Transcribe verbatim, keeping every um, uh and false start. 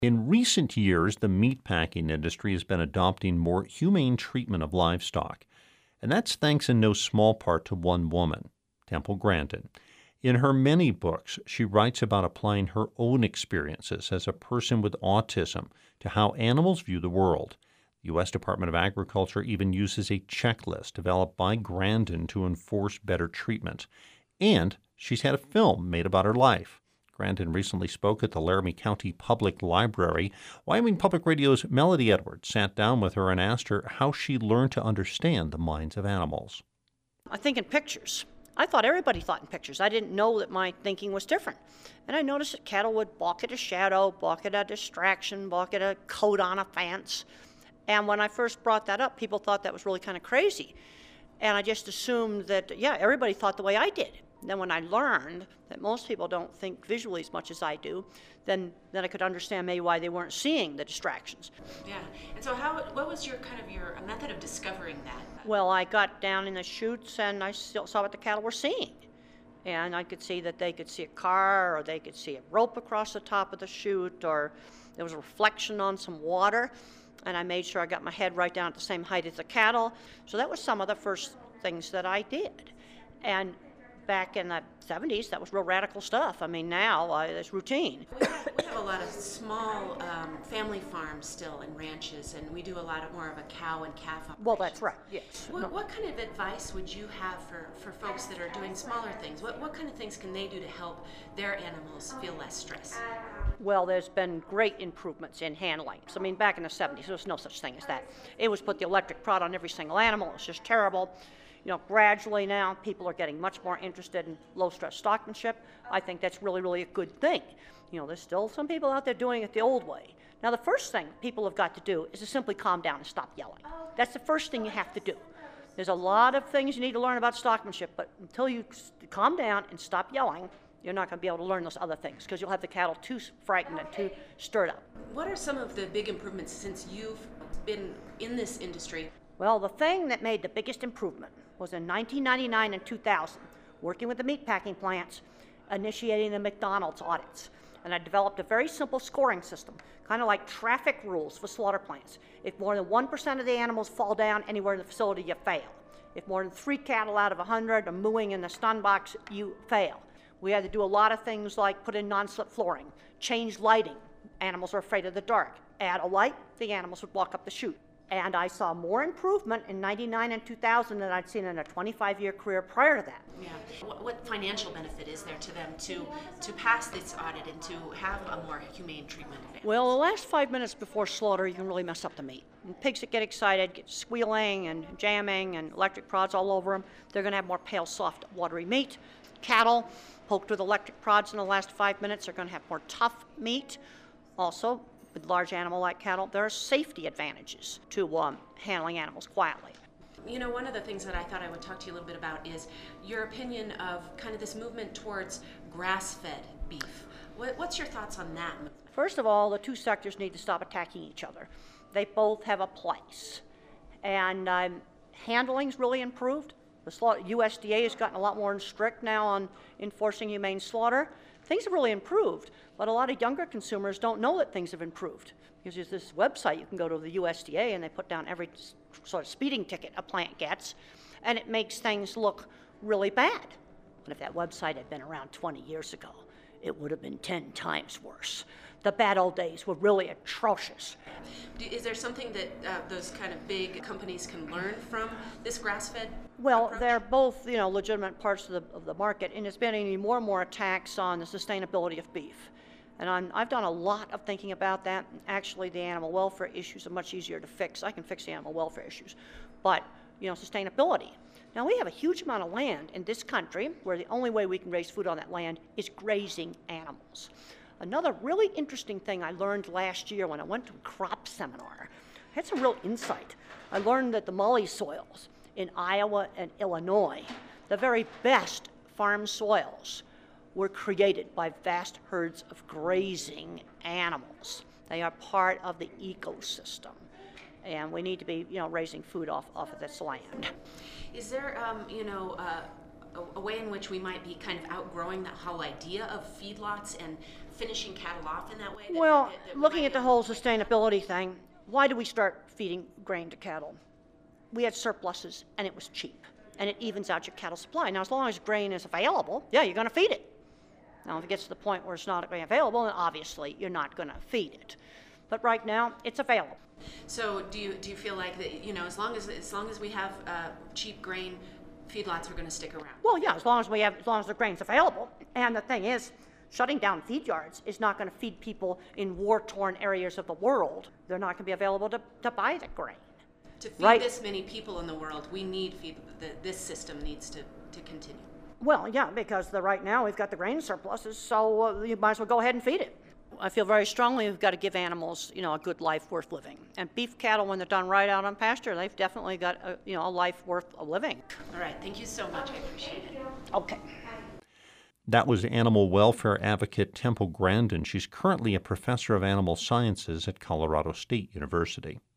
In recent years, the meatpacking industry has been adopting more humane treatment of livestock, and that's thanks in no small part to one woman, Temple Grandin. In her many books, she writes about applying her own experiences as a person with autism to how animals view the world. The U S Department of Agriculture even uses a checklist developed by Grandin to enforce better treatment. And she's had a film made about her life. Grandin recently spoke at the Laramie County Public Library. Wyoming Public Radio's Melody Edwards sat down with her and asked her how she learned to understand the minds of animals. I think in pictures. I thought everybody thought in pictures. I didn't know that my thinking was different. And I noticed that cattle would balk at a shadow, balk at a distraction, balk at a coat on a fence. And when I first brought that up, people thought that was really kind of crazy. And I just assumed that, yeah, everybody thought the way I did. Then when I learned that most people don't think visually as much as I do, then, then I could understand maybe why they weren't seeing the distractions. Yeah. And so how, what was your kind of your method of discovering that? Well, I got down in the chutes and I still saw what the cattle were seeing. And I could see that they could see a car, or they could see a rope across the top of the chute, or there was a reflection on some water. And I made sure I got my head right down at the same height as the cattle. So that was some of the first things that I did. And back in the seventies, that was real radical stuff. I mean, now uh, it's routine. We have, we have a lot of small um, family farms still and ranches, and we do a lot of more of a cow and calf operation. Well, that's right, yes. What, No. what kind of advice would you have for, for folks that are doing smaller things? What, what kind of things can they do to help their animals feel less stress? Well, there's been great improvements in handling. So, I mean, back in the seventies, there was no such thing as that. It was put the electric prod on every single animal. It was just terrible. You know, gradually now, people are getting much more interested in low-stress stockmanship. I think that's really, really a good thing. You know, there's still some people out there doing it the old way. Now, the first thing people have got to do is to simply calm down and stop yelling. That's the first thing you have to do. There's a lot of things you need to learn about stockmanship, but until you calm down and stop yelling, you're not going to be able to learn those other things, because you'll have the cattle too frightened and too stirred up. What are some of the big improvements since you've been in this industry? Well, the thing that made the biggest improvement was in nineteen ninety-nine and two thousand, working with the meatpacking plants, initiating the McDonald's audits. And I developed a very simple scoring system, kind of like traffic rules for slaughter plants. If more than one percent of the animals fall down anywhere in the facility, you fail. If more than three cattle out of one hundred are mooing in the stun box, you fail. We had to do a lot of things like put in non-slip flooring, change lighting. Animals are afraid of the dark. Add a light, the animals would walk up the chute. And I saw more improvement in ninety-nine and two thousand than I'd seen in a twenty-five year career prior to that. Yeah. What, what financial benefit is there to them to, to pass this audit and to have a more humane treatment? Well, the last five minutes before slaughter, you can really mess up the meat. And pigs that get excited, get squealing and jamming and electric prods all over them, they're going to have more pale, soft, watery meat. Cattle poked with electric prods in the last five minutes are going to have more tough meat. Also, with large animal like cattle, there are safety advantages to um, handling animals quietly. You know, one of the things that I thought I would talk to you a little bit about is your opinion of kind of this movement towards grass-fed beef. What, what's your thoughts on that? First of all, the two sectors need to stop attacking each other. They both have a place. And um, handling's really improved. The slaughter, U S D A has gotten a lot more strict now on enforcing humane slaughter. Things have really improved, but a lot of younger consumers don't know that things have improved, because there's this website you can go to, the U S D A, and they put down every sort of speeding ticket a plant gets, and it makes things look really bad. But if that website had been around twenty years ago, it would have been ten times worse. The bad old days were really atrocious. Is there something that uh, those kind of big companies can learn from this grass-fed Well, approach? they're both, you know, legitimate parts of the, of the market, and it's been any more and more attacks on the sustainability of beef. And I'm, I've done a lot of thinking about that. Actually, the animal welfare issues are much easier to fix. I can fix the animal welfare issues. But, you know, sustainability. Now, we have a huge amount of land in this country where the only way we can raise food on that land is grazing animals. Another really interesting thing I learned last year when I went to a crop seminar, I had some real insight. I learned that the molly soils in Iowa and Illinois, the very best farm soils, were created by vast herds of grazing animals. They are part of the ecosystem, and we need to be, you know, raising food off, off of this land. Is there, um, you know, uh, a, a way in which we might be kind of outgrowing that whole idea of feedlots and finishing cattle off in that way? That, Well, that, that we looking might at be the able whole to- sustainability thing, why do we start feeding grain to cattle? We had surpluses and it was cheap, and it evens out your cattle supply. Now, as long as grain is available, yeah, you're going to feed it. Now, if it gets to the point where it's not going to be available, then obviously you're not going to feed it. But right now, it's available. So do you do you feel like that, you know, as long as as long as we have uh, cheap grain, feedlots are going to stick around? Well, yeah, as long as we have, as long as the grain's available. And the thing is, shutting down feed yards is not going to feed people in war-torn areas of the world. They're not going to be available to, to buy the grain. To feed Right. this many people in the world, we need feed. The, this system needs to, to continue. Well, yeah, because the, right now we've got the grain surpluses, so uh, you might as well go ahead and feed it. I feel very strongly we've got to give animals, you know, a good life worth living. And beef cattle, when they're done right out on pasture, they've definitely got, a, you know, a life worth a living. All right. Thank you so much. I appreciate it. Okay. That was animal welfare advocate Temple Grandin. She's currently a professor of animal sciences at Colorado State University.